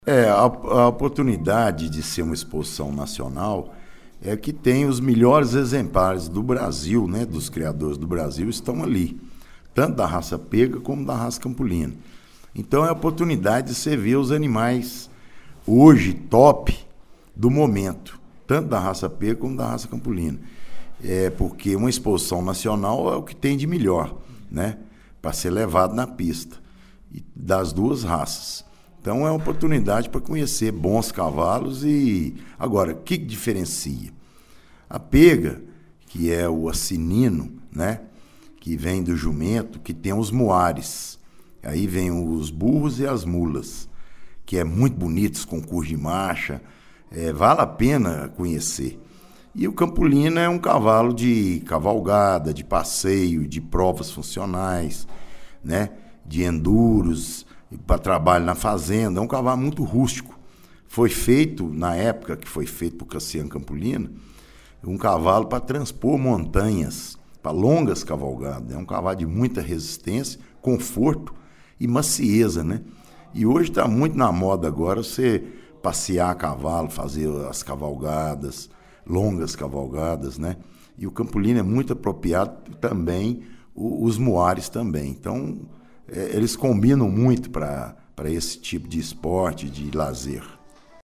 A oportunidade de ser uma exposição nacional é que tem os melhores exemplares do Brasil, né, dos criadores do Brasil, estão ali, tanto da raça pega como da raça campolina. Então é a oportunidade de você ver os animais hoje top do momento, tanto da raça pega como da raça campolina. Porque uma exposição nacional é o que tem de melhor, né, para ser levado na pista, das duas raças. Então é uma oportunidade para conhecer bons cavalos. E agora, o que diferencia? A pega, que é o assinino, né, que vem do jumento, que tem os muares. Aí vem os burros e as mulas, que é muito bonitos, com curso de marcha, vale a pena conhecer. E o campolino é um cavalo de cavalgada, de passeio, de provas funcionais, né, de enduros, para trabalho na fazenda. É um cavalo muito rústico. Foi feito, na época que foi feito por Cassiano Campolino, um cavalo para transpor montanhas, para longas cavalgadas. É um cavalo de muita resistência, conforto e macieza, né? E hoje está muito na moda agora você passear a cavalo, fazer as cavalgadas, longas cavalgadas, né? E o campolino é muito apropriado também, os muares também. Então, eles combinam muito para esse tipo de esporte, de lazer.